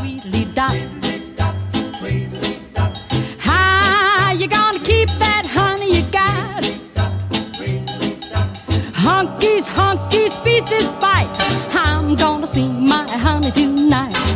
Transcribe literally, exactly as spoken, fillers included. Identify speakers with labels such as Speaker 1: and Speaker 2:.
Speaker 1: sweetly dot. How you gonna keep that honey you got? Honkies, honkies, pieces bite. I'm gonna see my honey tonight.